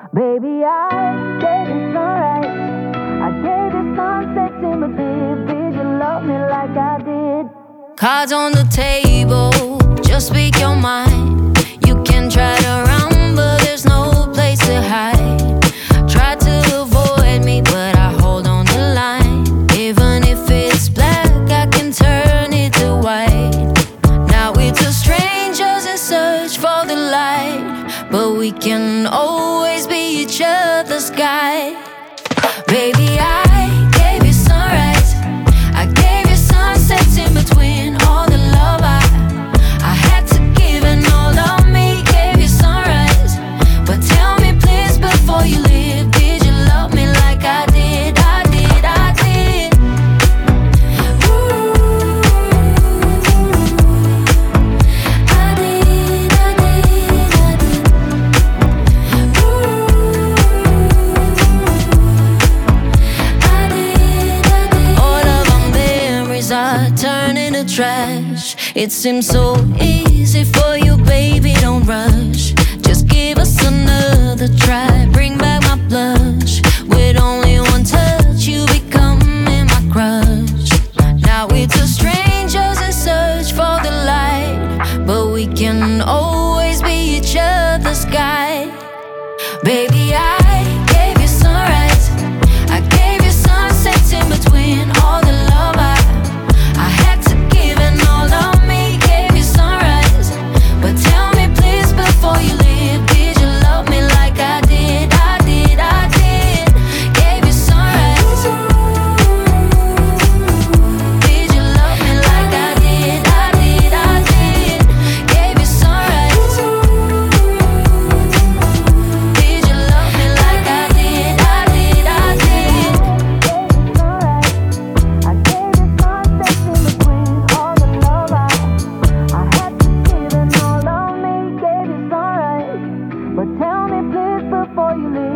Baby, I gave you sunrise, I gave you sunsets in between. Did you love me like I did? Cards on the table, just speak your mind. You can try to run, but there's no place to hide. Try to avoid me, but I hold on the line. Even if it's black, I can turn it to white. Now we're two strangers in search for the light, but we can always be each other's guide. Baby, I gave you sunrise, I gave you sunsets in between. All the love I had to give, and all of me gave you sunrise. But tell me please before you leave, did you love me like I did? I did, I did. Ooh, I did, I did, I did. Ooh, I did, I did. All of our memories are turning to trash. It seems so easy for you, baby, don't rush. Just give us another try, bring back my blush. With only one touch, you becoming my crush. Now we're two strangers in search for the light, but we can always be each other's guide. Baby, I gave you sunrise, I gave you sunsets in between. All the love I had to give, and all of me gave you sunrise. But tell me please before you leave, did you love me like I did? I did, I did. Gave you sunrise. Did you love me like I did? I did, I did. Gave you sunrise. Did you love me like I did? I did, I did. I gave you sunsets in between. All the love I had to give, and all of me gave you sunrise. But tell me please before you leave,